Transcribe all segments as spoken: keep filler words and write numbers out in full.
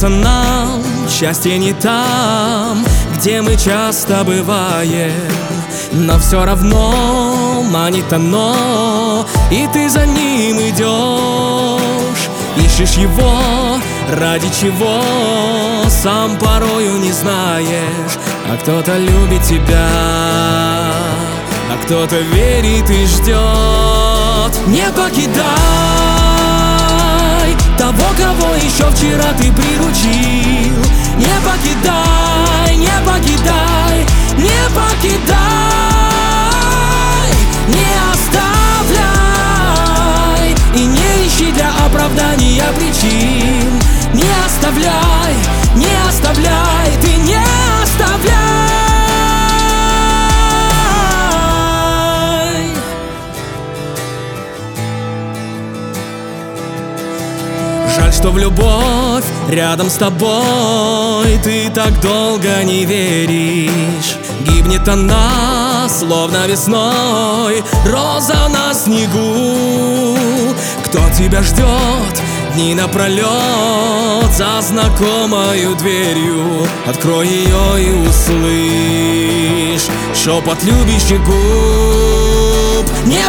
Кажется, нам счастье не там, где мы часто бываем, но все равно манит оно, и ты за ним идешь. Ищешь его, ради чего, сам порою не знаешь. А кто-то любит тебя, а кто-то верит и ждет. Не покидай того, кого еще вчера ты приручил. Не покидай, не покидай, не покидай, не оставляй и не ищи для оправдания причин. Не оставляй, не оставляй, ты не оставляй. Жаль, что в любовь рядом с тобой ты так долго не веришь. Гибнет она, словно весной роза на снегу. Кто тебя ждет дни напролет за знакомою дверью? Открой ее и услышь шепот любящих губ. Не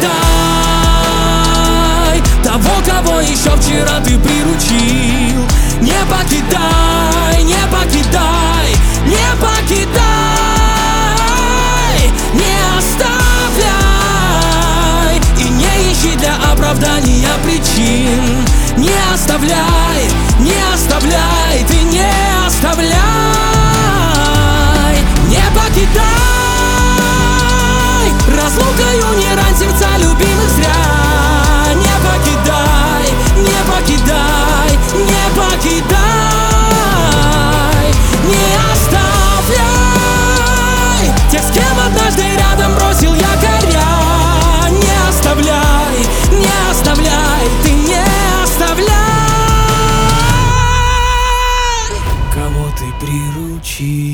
покидай того, кого еще вчера ты приручил. Не покидай, не покидай, не покидай, не оставляй и не ищи для оправдания причин. Не оставляй, не оставляй, ты не оставляй. Не покидай, разлукою не рань сердца любимых зря. Не покидай, не покидай, не покидай, не оставляй тех, с кем однажды рядом бросил якоря. Не оставляй, не оставляй, ты не оставляй. Кого ты приручил?